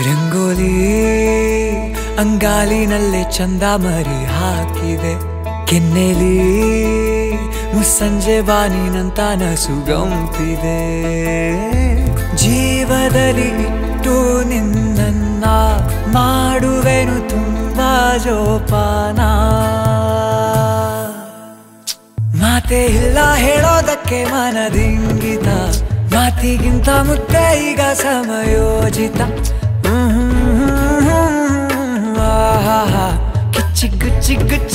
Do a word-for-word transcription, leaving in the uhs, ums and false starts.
ರಂಗೋಲಿ ಅಂಗಾಲಿನಲ್ಲೇ ಚಂದ ಮರಿ ಹಾಕಿದೆ ಕೆನ್ನೆಲಿ ಮುಸ್ಸಂಜೆ ಬಾನಿನಂತ ನಸುಗಂಪಿದೆ ಜೀವದಲ್ಲಿ ಇಟ್ಟು ನಿನ್ನನ್ನ ಮಾಡುವೆನು ತುಂಬಾ ಜೋಪಾನ ಮಾತೆ ಇಲ್ಲ ಹೇಳೋದಕ್ಕೆ ಮನದಿಂಗಿತ ಮಾತಿಗಿಂತ ಮುತ್ತೆ ಈಗ ಸಮಯೋಜಿತ ಕಿಚ್ಚಿ ಗುಚ್ಚಿ ಗುಚ್ಚಿ